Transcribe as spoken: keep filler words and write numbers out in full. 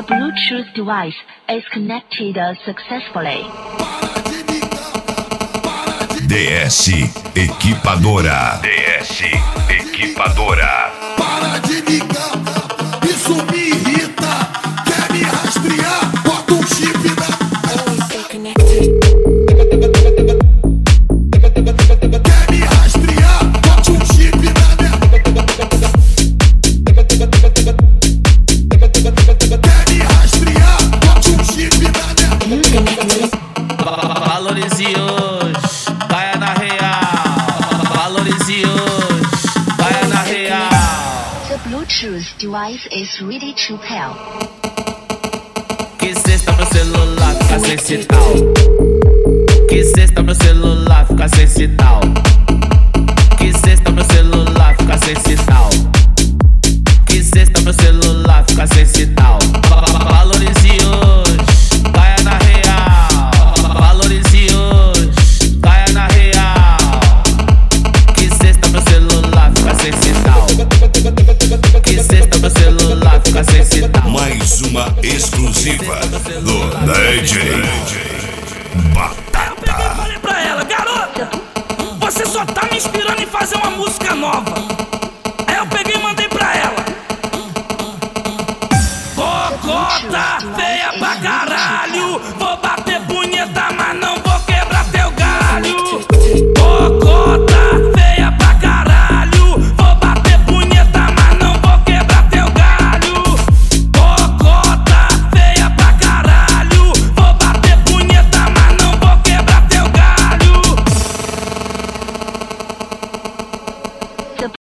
The Bluetooth device is connected successfully. D S Equipadora. D S Equipadora. Para de me cagar, isso me irrita. Quer me rastrear? Bota um chip na. Quer me rastrear? Bota um chip na minha. Quer me rastrear? Bota um chip na minha. Valorize hoje, vai na real. Valorize hoje, vai na real. The Bluetooth device is ready to pair. Que cesta meu celular fica sem sinal. Que cesta meu celular fica sem sinal. Que cesta meu celular fica sem sinal. Que cesta meu celular fica sem sinal. Valorize hoje, vai na real. Valorize hoje, vai na real. Que cesta meu celular fica sem sinal. Que cesta meu celular fica sem sinal. Mais uma exclusiva do D J Batata. Falei pra ela, garota, você só tá me inspirando em fazer uma música nova.